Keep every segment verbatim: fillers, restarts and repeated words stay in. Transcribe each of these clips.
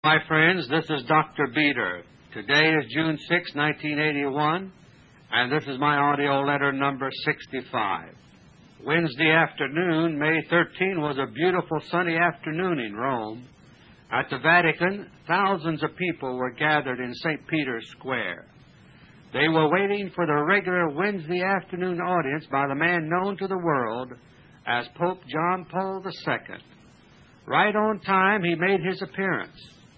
My friends, this is Doctor Beter. Today is June sixth, nineteen eighty-one, and this is my audio letter number sixty-five. Wednesday afternoon, May thirteenth, was a beautiful sunny afternoon in Rome. At the Vatican, thousands of people were gathered in Saint Peter's Square. They were waiting for the regular Wednesday afternoon audience by the man known to the world as Pope John Paul the Second. Right on time, he made his appearance.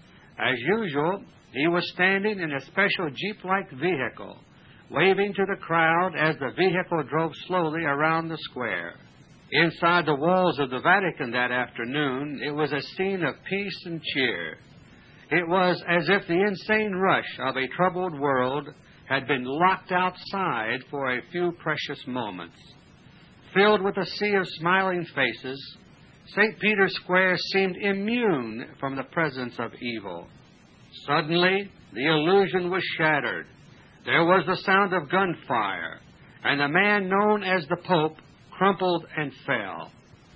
As usual, he was standing in a special jeep-like vehicle, waving to the crowd as the vehicle drove slowly around the square. Inside the walls of the Vatican that afternoon, it was a scene of peace and cheer. It was as if the insane rush of a troubled world had been locked outside for a few precious moments. Filled with a sea of smiling faces, Saint Peter's Square seemed immune from the presence of evil. Suddenly, the illusion was shattered. There was the sound of gunfire, and the man known as the Pope crumpled and fell.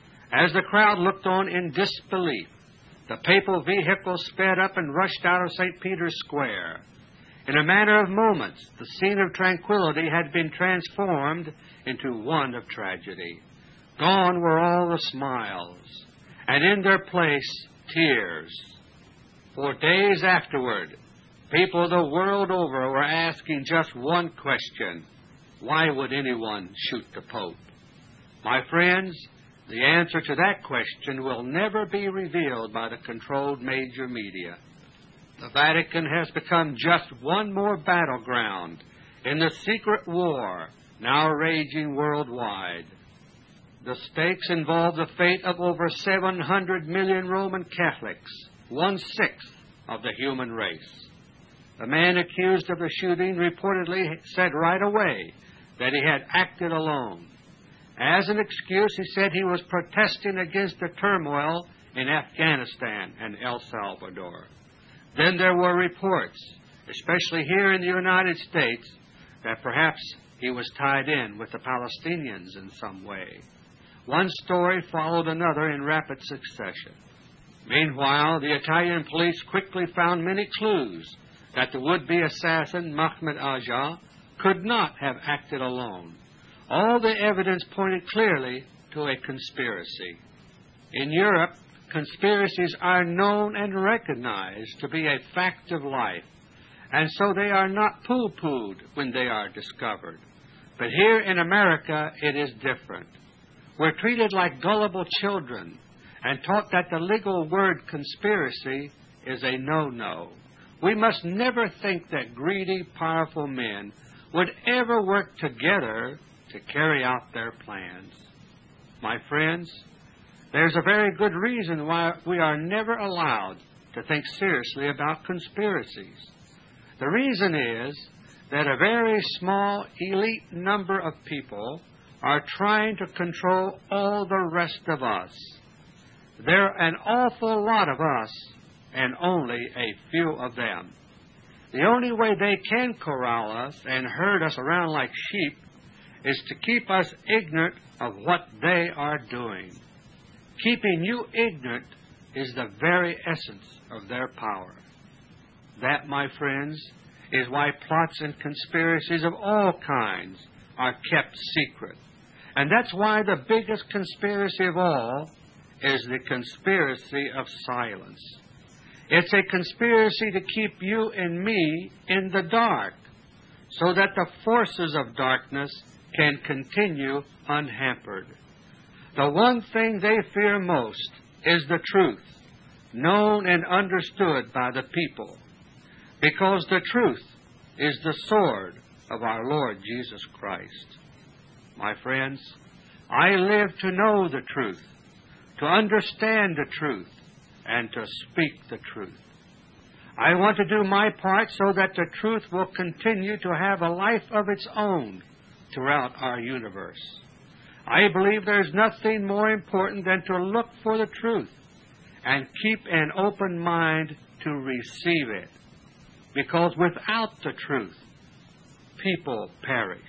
As the crowd looked on in disbelief, the papal vehicle sped up and rushed out of Saint Peter's Square. In a matter of moments, the scene of tranquility had been transformed into one of tragedy. Gone were all the smiles, and in their place, tears. For days afterward, people the world over were asking just one question: why would anyone shoot the Pope? My friends, the answer to that question will never be revealed by the controlled major media. The Vatican has become just one more battleground in the secret war now raging worldwide. The stakes involve the fate of over seven hundred million Roman Catholics, one-sixth of the human race. The man accused of the shooting reportedly said right away that he had acted alone. As an excuse, he said he was protesting against the turmoil in Afghanistan and El Salvador. Then there were reports, especially here in the United States, that perhaps he was tied in with the Palestinians in some way. One story followed another in rapid succession. Meanwhile, the Italian police quickly found many clues that the would-be assassin, Mahmoud Aja, could not have acted alone. All the evidence pointed clearly to a conspiracy. In Europe, conspiracies are known and recognized to be a fact of life, and so they are not pooh-poohed when they are discovered. But here in America, it is different. We're treated like gullible children and taught that the legal word conspiracy is a no-no. We must never think that greedy, powerful men would ever work together to carry out their plans. My friends, there's a very good reason why we are never allowed to think seriously about conspiracies. The reason is that a very small elite number of people are trying to control all the rest of us. There are an awful lot of us and only a few of them. The only way they can corral us and herd us around like sheep is to keep us ignorant of what they are doing. Keeping you ignorant is the very essence of their power. That, my friends, is why plots and conspiracies of all kinds are kept secret. And that's why the biggest conspiracy of all is the conspiracy of silence. It's a conspiracy to keep you and me in the dark so that the forces of darkness can continue unhampered. The one thing they fear most is the truth, known and understood by the people, because the truth is the sword of our Lord Jesus Christ. My friends, I live to know the truth, to understand the truth, and to speak the truth. I want to do my part so that the truth will continue to have a life of its own throughout our universe. I believe there's nothing more important than to look for the truth and keep an open mind to receive it, because without the truth, people perish.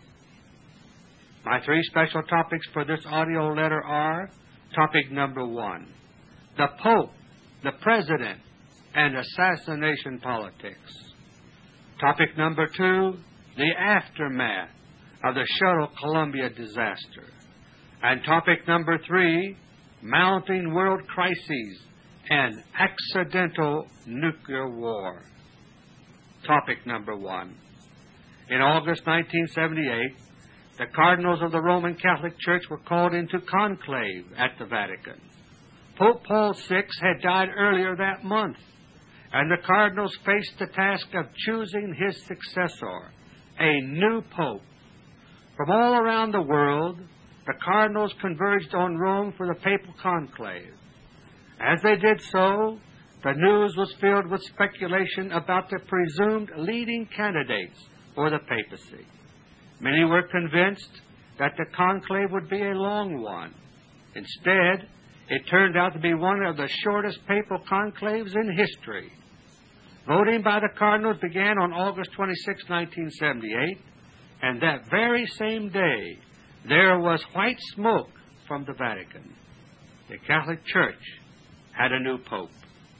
My three special topics for this audio letter are: topic number one, the Pope, the President, and assassination politics. Topic number two, the aftermath of the Shuttle Columbia disaster. And topic number three, mounting world crises and accidental nuclear war. Topic number one. In August nineteen seventy-eight, the cardinals of the Roman Catholic Church were called into conclave at the Vatican. Pope Paul the Sixth had died earlier that month, and the cardinals faced the task of choosing his successor, a new pope. From all around the world, the cardinals converged on Rome for the papal conclave. As they did so, the news was filled with speculation about the presumed leading candidates for the papacy. Many were convinced that the conclave would be a long one. Instead, it turned out to be one of the shortest papal conclaves in history. Voting by the cardinals began on August twenty-sixth, nineteen seventy-eight, and that very same day, there was white smoke from the Vatican. The Catholic Church had a new pope.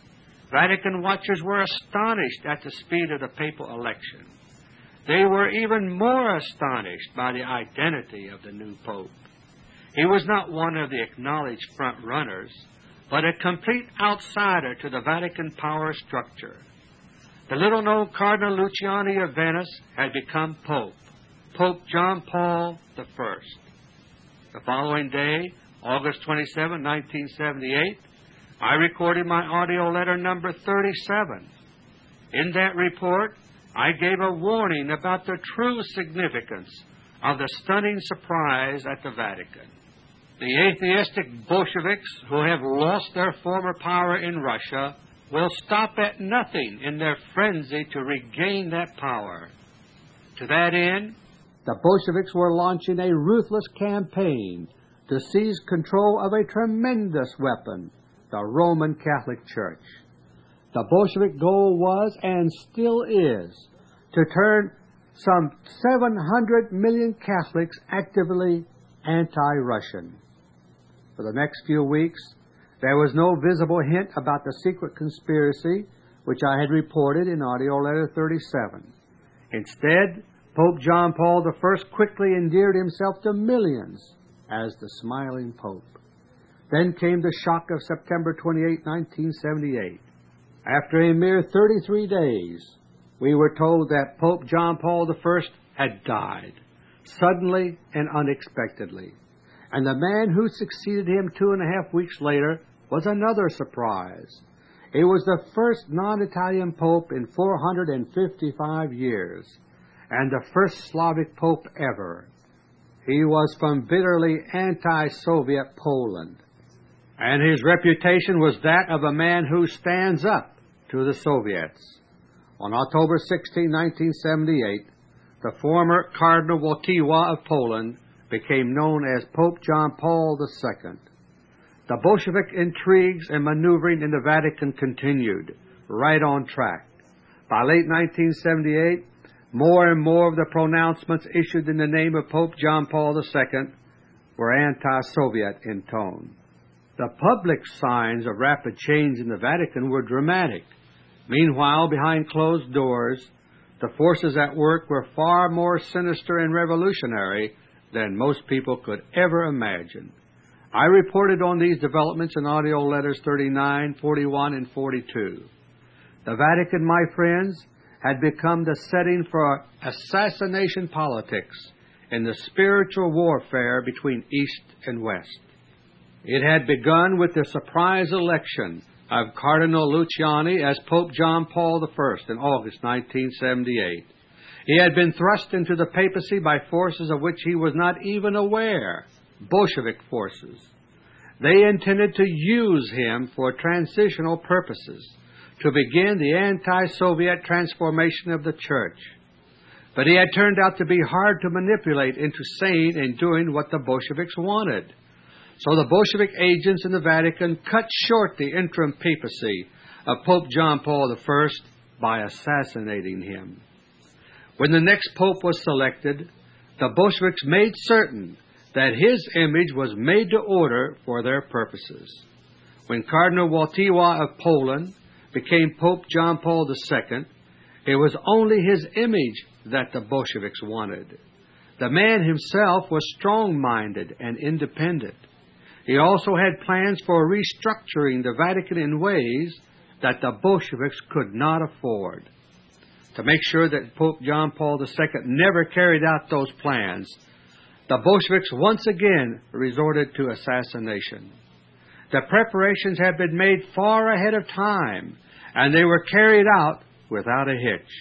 Vatican watchers were astonished at the speed of the papal election. They were even more astonished by the identity of the new pope. He was not one of the acknowledged front-runners, but a complete outsider to the Vatican power structure. The little-known Cardinal Luciani of Venice had become pope, Pope John Paul the First. The following day, August twenty-seventh, nineteen seventy-eight, I recorded my audio letter number thirty-seven. In that report, I gave a warning about the true significance of the stunning surprise at the Vatican. The atheistic Bolsheviks, who have lost their former power in Russia, will stop at nothing in their frenzy to regain that power. To that end, the Bolsheviks were launching a ruthless campaign to seize control of a tremendous weapon, the Roman Catholic Church. The Bolshevik goal was, and still is, to turn some seven hundred million Catholics actively anti-Russian. For the next few weeks, there was no visible hint about the secret conspiracy which I had reported in audio letter thirty-seven. Instead, Pope John Paul the First quickly endeared himself to millions as the smiling Pope. Then came the shock of September twenty-eighth, nineteen seventy-eight. After a mere thirty-three days, we were told that Pope John Paul the First had died, suddenly and unexpectedly. And the man who succeeded him two and a half weeks later was another surprise. It was the first non-Italian pope in four hundred fifty-five years, and the first Slavic pope ever. He was from bitterly anti-Soviet Poland, and his reputation was that of a man who stands up to the Soviets. On October sixteenth, nineteen seventy-eight, the former Cardinal Wojtyła of Poland became known as Pope John Paul the Second. The Bolshevik intrigues and maneuvering in the Vatican continued, right on track. By late nineteen seventy-eight, more and more of the pronouncements issued in the name of Pope John Paul the Second were anti-Soviet in tone. The public signs of rapid change in the Vatican were dramatic. Meanwhile, behind closed doors, the forces at work were far more sinister and revolutionary than most people could ever imagine. I reported on these developments in audio letters thirty-nine, forty-one, and forty-two. The Vatican, my friends, had become the setting for assassination politics in the spiritual warfare between East and West. It had begun with the surprise election of Cardinal Luciani as Pope John Paul the First in August nineteen seventy-eight. He had been thrust into the papacy by forces of which he was not even aware, Bolshevik forces. They intended to use him for transitional purposes, to begin the anti-Soviet transformation of the Church. But he had turned out to be hard to manipulate into saying and doing what the Bolsheviks wanted. So the Bolshevik agents in the Vatican cut short the interim papacy of Pope John Paul the First by assassinating him. When the next pope was selected, the Bolsheviks made certain that his image was made to order for their purposes. When Cardinal Wojtyła of Poland became Pope John Paul the Second, it was only his image that the Bolsheviks wanted. The man himself was strong-minded and independent. He also had plans for restructuring the Vatican in ways that the Bolsheviks could not afford. To make sure that Pope John Paul the Second never carried out those plans, the Bolsheviks once again resorted to assassination. The preparations had been made far ahead of time, and they were carried out without a hitch.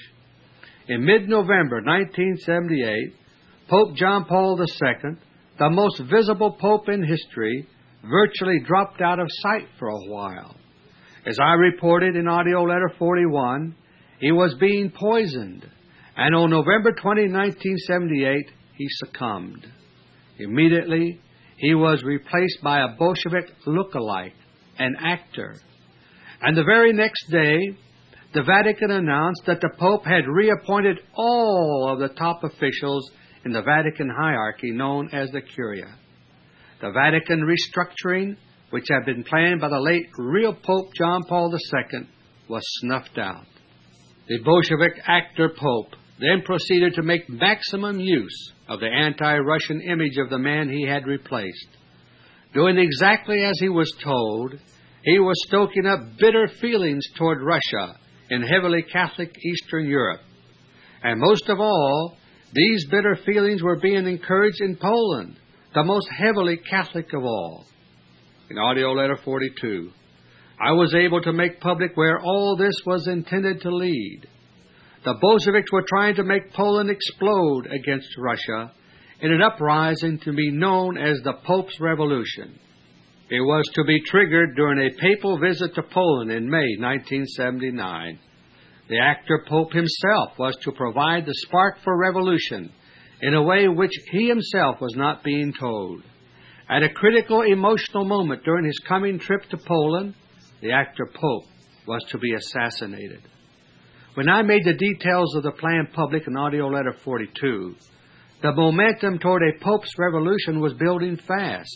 In mid-November nineteen seventy-eight, Pope John Paul the Second, the most visible pope in history, virtually dropped out of sight for a while. As I reported in audio letter forty-one, he was being poisoned, and on November twentieth, nineteen seventy-eight, he succumbed. Immediately, he was replaced by a Bolshevik look-alike, an actor. And the very next day, the Vatican announced that the Pope had reappointed all of the top officials in the Vatican hierarchy known as the Curia. The Vatican restructuring, which had been planned by the late real Pope John Paul the Second, was snuffed out. The Bolshevik actor Pope then proceeded to make maximum use of the anti-Russian image of the man he had replaced. Doing exactly as he was told, he was stoking up bitter feelings toward Russia in heavily Catholic Eastern Europe. And most of all, these bitter feelings were being encouraged in Poland, the most heavily Catholic of all. In audio letter forty-two, I was able to make public where all this was intended to lead. The Bolsheviks were trying to make Poland explode against Russia in an uprising to be known as the Pope's Revolution. It was to be triggered during a papal visit to Poland in May nineteen seventy-nine. The actor Pope himself was to provide the spark for revolution in a way which he himself was not being told. At a critical emotional moment during his coming trip to Poland, the actor Pope was to be assassinated. When I made the details of the plan public in audio letter forty-two, the momentum toward a Pope's revolution was building fast.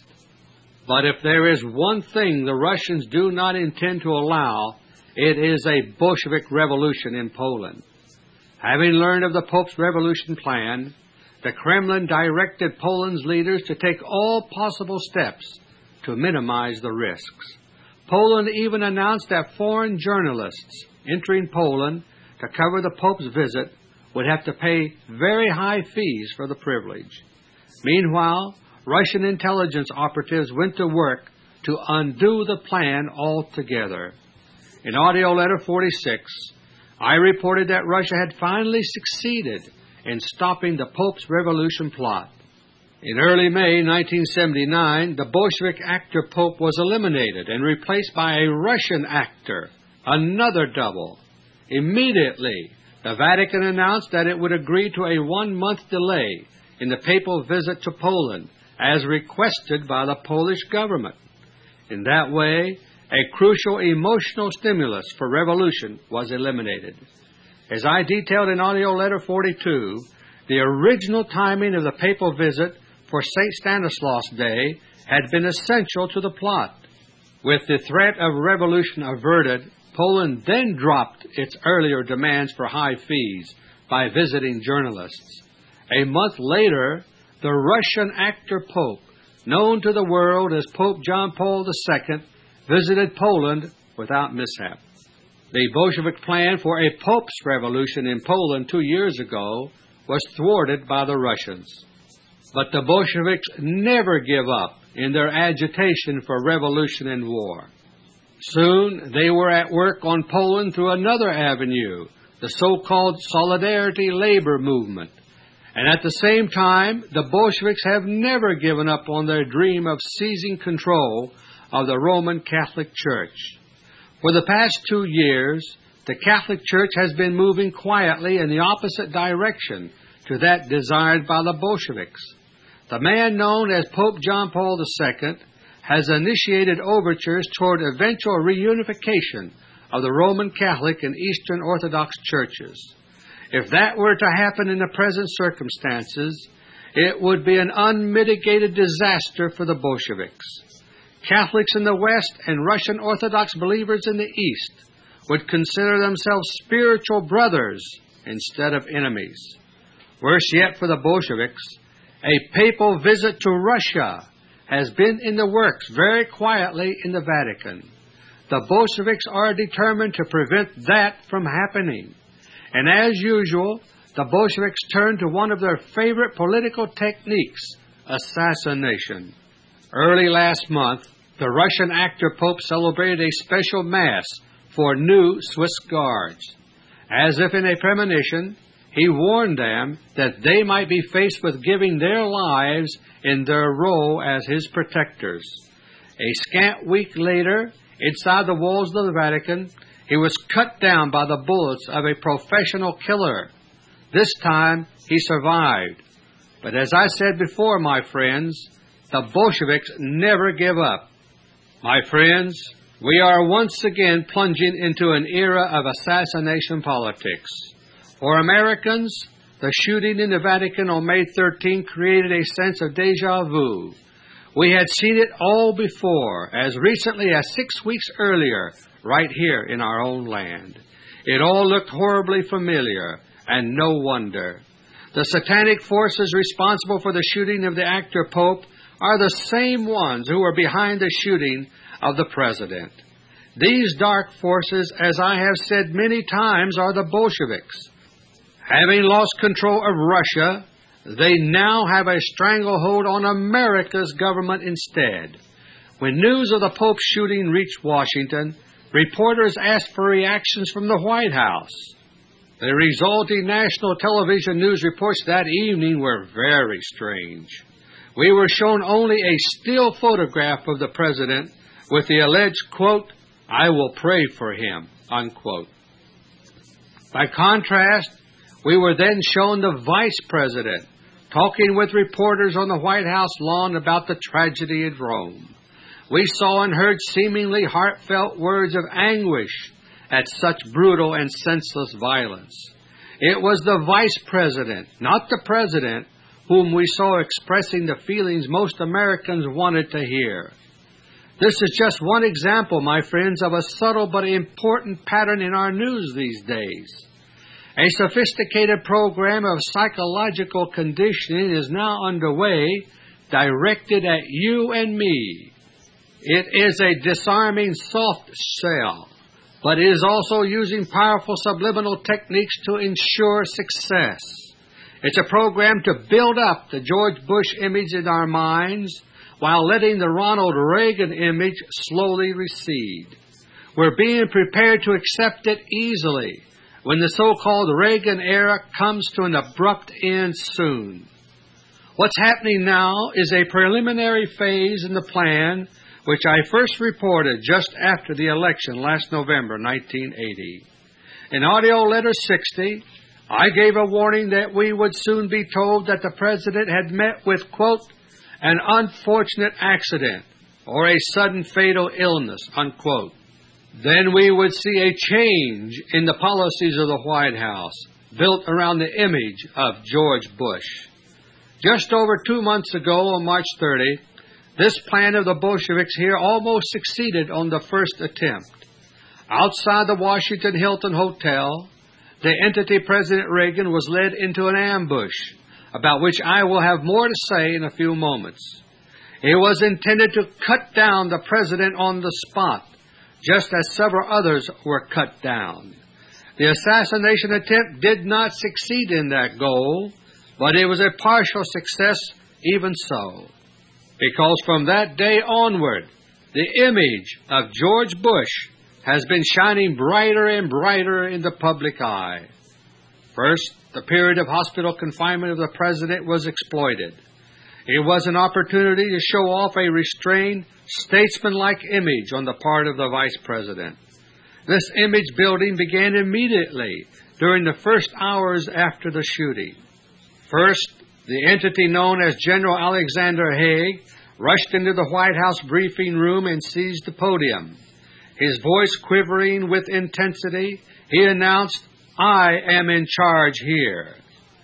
But if there is one thing the Russians do not intend to allow, it is a Bolshevik revolution in Poland. Having learned of the Pope's revolution plan, the Kremlin directed Poland's leaders to take all possible steps to minimize the risks. Poland even announced that foreign journalists entering Poland to cover the Pope's visit would have to pay very high fees for the privilege. Meanwhile, Russian intelligence operatives went to work to undo the plan altogether. In audio letter forty-six, I reported that Russia had finally succeeded in stopping the Pope's revolution plot. In early May nineteen seventy-nine, the Bolshevik actor Pope was eliminated and replaced by a Russian actor, another double. Immediately, the Vatican announced that it would agree to a one-month delay in the papal visit to Poland, as requested by the Polish government. In that way, a crucial emotional stimulus for revolution was eliminated. As I detailed in audio letter forty-two, the original timing of the papal visit for Saint Stanislaus Day had been essential to the plot. With the threat of revolution averted, Poland then dropped its earlier demands for high fees by visiting journalists. A month later, the Russian actor Pope, known to the world as Pope John Paul the Second, visited Poland without mishap. The Bolshevik plan for a Pope's revolution in Poland two years ago was thwarted by the Russians. But the Bolsheviks never give up in their agitation for revolution and war. Soon they were at work on Poland through another avenue, the so-called Solidarity Labor Movement. And at the same time, the Bolsheviks have never given up on their dream of seizing control of the Roman Catholic Church. For the past two years, the Catholic Church has been moving quietly in the opposite direction to that desired by the Bolsheviks. The man known as Pope John Paul the Second has initiated overtures toward eventual reunification of the Roman Catholic and Eastern Orthodox churches. If that were to happen in the present circumstances, it would be an unmitigated disaster for the Bolsheviks. Catholics in the West and Russian Orthodox believers in the East would consider themselves spiritual brothers instead of enemies. Worse yet for the Bolsheviks, a papal visit to Russia has been in the works very quietly in the Vatican. The Bolsheviks are determined to prevent that from happening. And as usual, the Bolsheviks turn to one of their favorite political techniques, assassination. Early last month, the Russian actor Pope celebrated a special Mass for new Swiss Guards. As if in a premonition, he warned them that they might be faced with giving their lives in their role as his protectors. A scant week later, inside the walls of the Vatican, he was cut down by the bullets of a professional killer. This time, he survived. But as I said before, my friends, the Bolsheviks never give up. My friends, we are once again plunging into an era of assassination politics. For Americans, the shooting in the Vatican on May thirteenth created a sense of déjà vu. We had seen it all before, as recently as six weeks earlier, right here in our own land. It all looked horribly familiar, and no wonder. The satanic forces responsible for the shooting of the actor Pope are the same ones who were behind the shooting of the President. These dark forces, as I have said many times, are the Bolsheviks. Having lost control of Russia, they now have a stranglehold on America's government instead. When news of the Pope's shooting reached Washington, reporters asked for reactions from the White House. The resulting national television news reports that evening were very strange. We were shown only a still photograph of the President with the alleged, quote, "I will pray for him," unquote. By contrast, we were then shown the Vice President talking with reporters on the White House lawn about the tragedy in Rome. We saw and heard seemingly heartfelt words of anguish at such brutal and senseless violence. It was the Vice President, not the President, whom we saw expressing the feelings most Americans wanted to hear. This is just one example, my friends, of a subtle but important pattern in our news these days. A sophisticated program of psychological conditioning is now underway, directed at you and me. It is a disarming soft shell, but it is also using powerful subliminal techniques to ensure success. It's a program to build up the George Bush image in our minds while letting the Ronald Reagan image slowly recede. We're being prepared to accept it easily when the so-called Reagan era comes to an abrupt end soon. What's happening now is a preliminary phase in the plan which I first reported just after the election last November nineteen eighty. In audio letter sixty, I gave a warning that we would soon be told that the President had met with, quote, "an unfortunate accident or a sudden fatal illness," unquote. Then we would see a change in the policies of the White House, built around the image of George Bush. Just over two months ago, on March thirtieth, this plan of the Bolsheviks here almost succeeded on the first attempt. Outside the Washington Hilton Hotel, the entity President Reagan was led into an ambush, about which I will have more to say in a few moments. It was intended to cut down the President on the spot, just as several others were cut down. The assassination attempt did not succeed in that goal, but it was a partial success even so, because from that day onward, the image of George Bush has been shining brighter and brighter in the public eye. First, the period of hospital confinement of the President was exploited. It was an opportunity to show off a restrained, statesmanlike image on the part of the Vice President. This image building began immediately during the first hours after the shooting. First, the entity known as General Alexander Haig rushed into the White House briefing room and seized the podium. His voice quivering with intensity, he announced, "I am in charge here."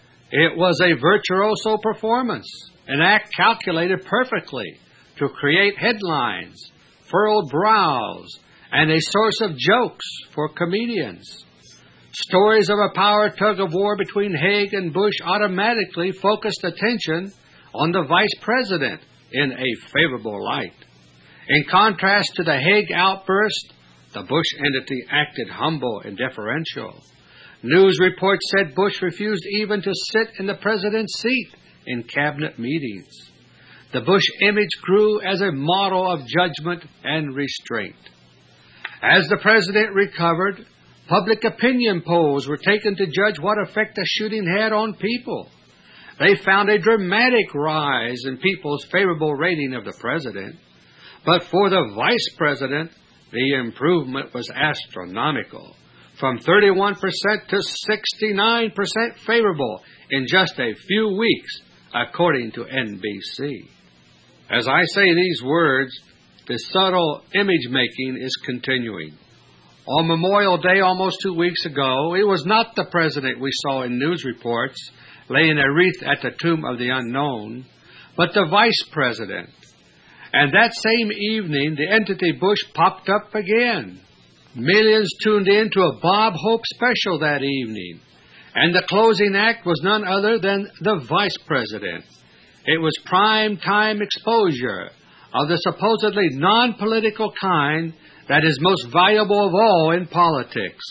It was a virtuoso performance, an act calculated perfectly to create headlines, furrowed brows, and a source of jokes for comedians. Stories of a power tug-of-war between Haig and Bush automatically focused attention on the Vice President in a favorable light. In contrast to the Haig outburst, the Bush entity acted humble and deferential. News reports said Bush refused even to sit in the President's seat in cabinet meetings. The Bush image grew as a model of judgment and restraint. As the President recovered, public opinion polls were taken to judge what effect the shooting had on people. They found a dramatic rise in people's favorable rating of the President. But for the Vice President, the improvement was astronomical, from thirty-one percent to sixty-nine percent favorable in just a few weeks, according to N B C. As I say these words, the subtle image-making is continuing. On Memorial Day almost two weeks ago, it was not the President we saw in news reports laying a wreath at the tomb of the unknown, but the Vice President. And that same evening, the entity Bush popped up again. Millions tuned in to a Bob Hope special that evening, and the closing act was none other than the Vice President. It was prime-time exposure of the supposedly non-political kind that is most valuable of all in politics.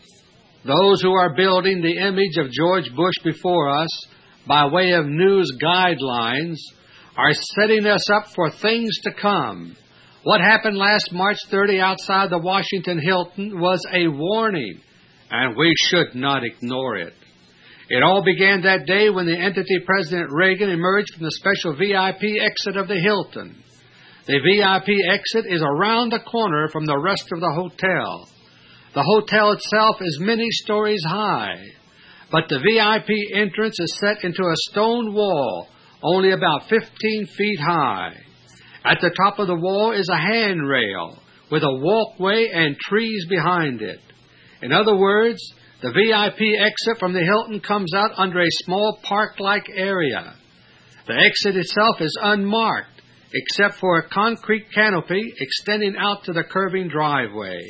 Those who are building the image of George Bush before us by way of news guidelines are setting us up for things to come. What happened last March thirtieth outside the Washington Hilton was a warning, and we should not ignore it. It all began that day when the entity President Reagan emerged from the special V I P exit of the Hilton. The V I P exit is around the corner from the rest of the hotel. The hotel itself is many stories high, but the V I P entrance is set into a stone wall only about fifteen feet high. At the top of the wall is a handrail with a walkway and trees behind it. In other words, the V I P exit from the Hilton comes out under a small park-like area. The exit itself is unmarked, except for a concrete canopy extending out to the curving driveway.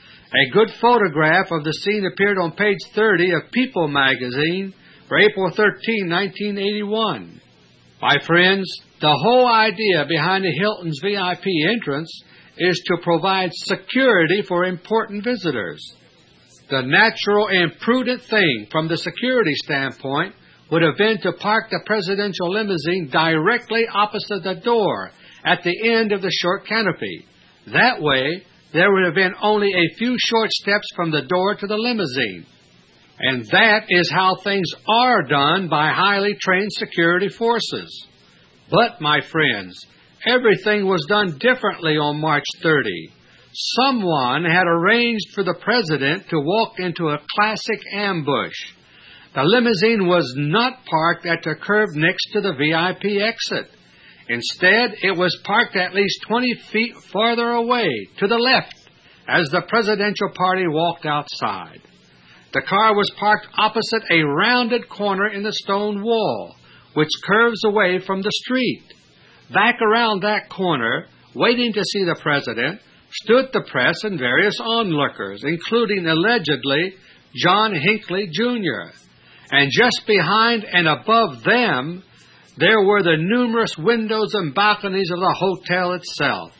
A good photograph of the scene appeared on page thirty of People magazine for April thirteenth, nineteen eighty-one. My friends, the whole idea behind the Hilton's V I P entrance is to provide security for important visitors. The natural and prudent thing from the security standpoint would have been to park the presidential limousine directly opposite the door at the end of the short canopy. That way, there would have been only a few short steps from the door to the limousine. And that is how things are done by highly trained security forces. But, my friends, everything was done differently on March thirtieth. Someone had arranged for the President to walk into a classic ambush. The limousine was not parked at the curb next to the V I P exit. Instead, it was parked at least twenty feet farther away, to the left, as the presidential party walked outside. The car was parked opposite a rounded corner in the stone wall, which curves away from the street. Back around that corner, waiting to see the President, stood the press and various onlookers, including, allegedly, John Hinckley, Junior And just behind and above them, there were the numerous windows and balconies of the hotel itself.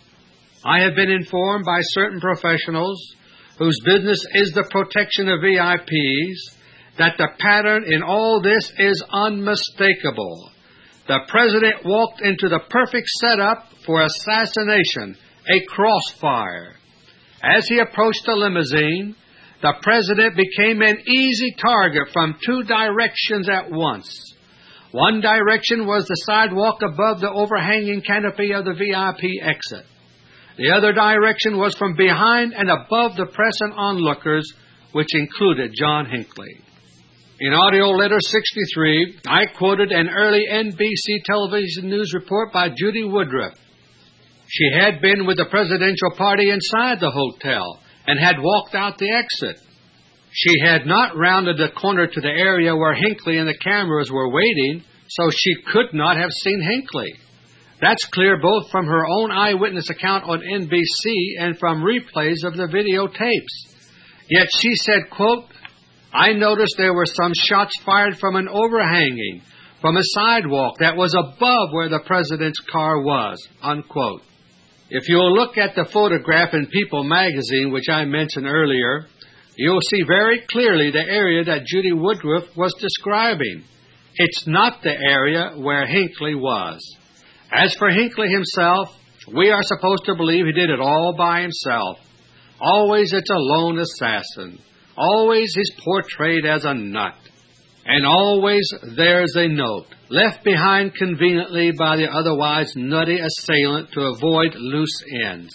I have been informed by certain professionals whose business is the protection of V I Ps that the pattern in all this is unmistakable. The President walked into the perfect setup for assassination, a crossfire. As he approached the limousine, the President became an easy target from two directions at once. One direction was the sidewalk above the overhanging canopy of the V I P exit. The other direction was from behind and above the press and onlookers, which included John Hinckley. In audio letter sixty-three, I quoted an early N B C television news report by Judy Woodruff. She had been with the presidential party inside the hotel and had walked out the exit. She had not rounded the corner to the area where Hinckley and the cameras were waiting, so she could not have seen Hinckley. That's clear both from her own eyewitness account on N B C and from replays of the videotapes. Yet she said, quote, "I noticed there were some shots fired from an overhanging, from a sidewalk that was above where the president's car was," unquote. If you'll look at the photograph in People magazine, which I mentioned earlier, you'll see very clearly the area that Judy Woodruff was describing. It's not the area where Hinckley was. As for Hinckley himself, we are supposed to believe he did it all by himself. Always it's a lone assassin. Always he's portrayed as a nut. And always there's a note, left behind conveniently by the otherwise nutty assailant to avoid loose ends.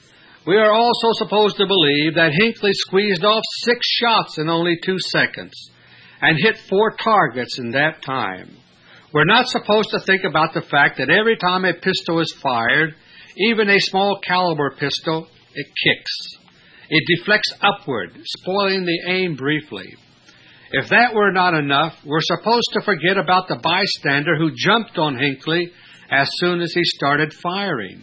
We are also supposed to believe that Hinckley squeezed off six shots in only two seconds and hit four targets in that time. We're not supposed to think about the fact that every time a pistol is fired, even a small caliber pistol, it kicks. It deflects upward, spoiling the aim briefly. If that were not enough, we're supposed to forget about the bystander who jumped on Hinckley as soon as he started firing.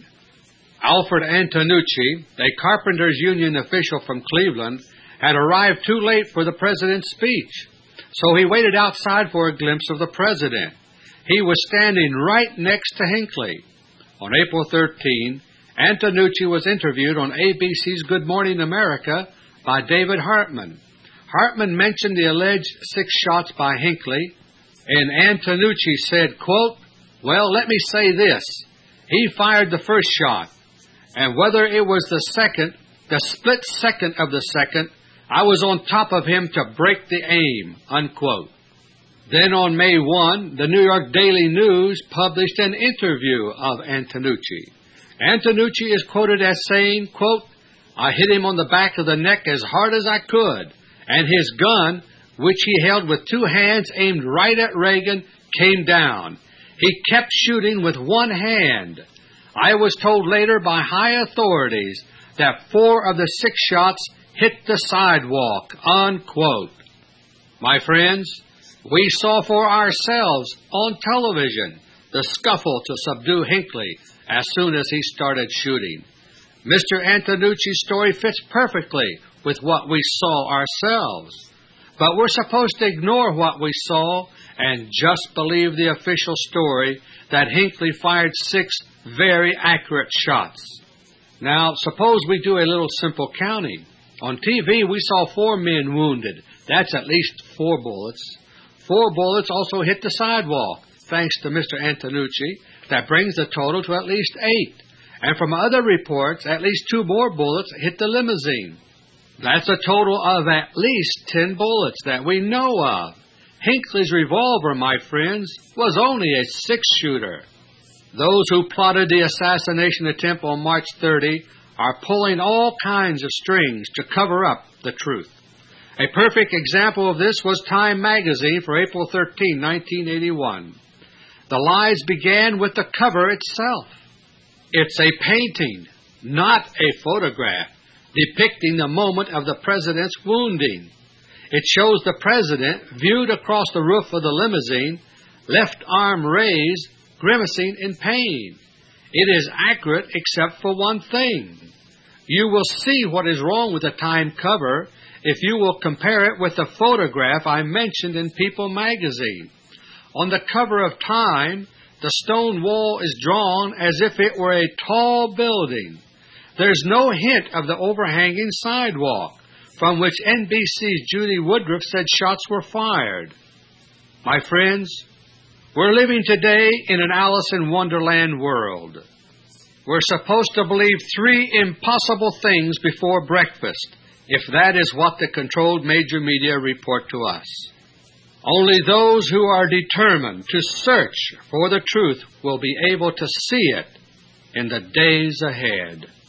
Alfred Antonucci, a Carpenters Union official from Cleveland, had arrived too late for the president's speech, so he waited outside for a glimpse of the president. He was standing right next to Hinckley. On April thirteenth, Antonucci was interviewed on A B C's Good Morning America by David Hartman. Hartman mentioned the alleged six shots by Hinckley, and Antonucci said, quote, "Well, let me say this. He fired the first shot, and whether it was the second, the split second of the second, I was on top of him to break the aim," unquote. Then on May first, the New York Daily News published an interview of Antonucci. Antonucci is quoted as saying, quote, "I hit him on the back of the neck as hard as I could, and his gun, which he held with two hands aimed right at Reagan, came down. He kept shooting with one hand. I was told later by high authorities that four of the six shots hit the sidewalk," unquote. My friends, we saw for ourselves on television the scuffle to subdue Hinckley as soon as he started shooting. Mister Antonucci's story fits perfectly with what we saw ourselves. But we're supposed to ignore what we saw and just believe the official story that Hinckley fired six very accurate shots. Now, suppose we do a little simple counting. On T V, we saw four men wounded. That's at least four bullets. Four bullets also hit the sidewalk, thanks to Mister Antonucci. That brings the total to at least eight. And from other reports, at least two more bullets hit the limousine. That's a total of at least ten bullets that we know of. Hinckley's revolver, my friends, was only a six-shooter. Those who plotted the assassination attempt on March thirtieth are pulling all kinds of strings to cover up the truth. A perfect example of this was Time magazine for April thirteenth, nineteen eighty-one. The lies began with the cover itself. It's a painting, not a photograph, depicting the moment of the president's wounding. It shows the president viewed across the roof of the limousine, left arm raised, grimacing in pain. It is accurate except for one thing. You will see what is wrong with the Time cover if you will compare it with the photograph I mentioned in People magazine. On the cover of Time, the stone wall is drawn as if it were a tall building. There's no hint of the overhanging sidewalk, from which N B C's Judy Woodruff said shots were fired. My friends, we're living today in an Alice in Wonderland world. We're supposed to believe three impossible things before breakfast, if that is what the controlled major media report to us. Only those who are determined to search for the truth will be able to see it in the days ahead.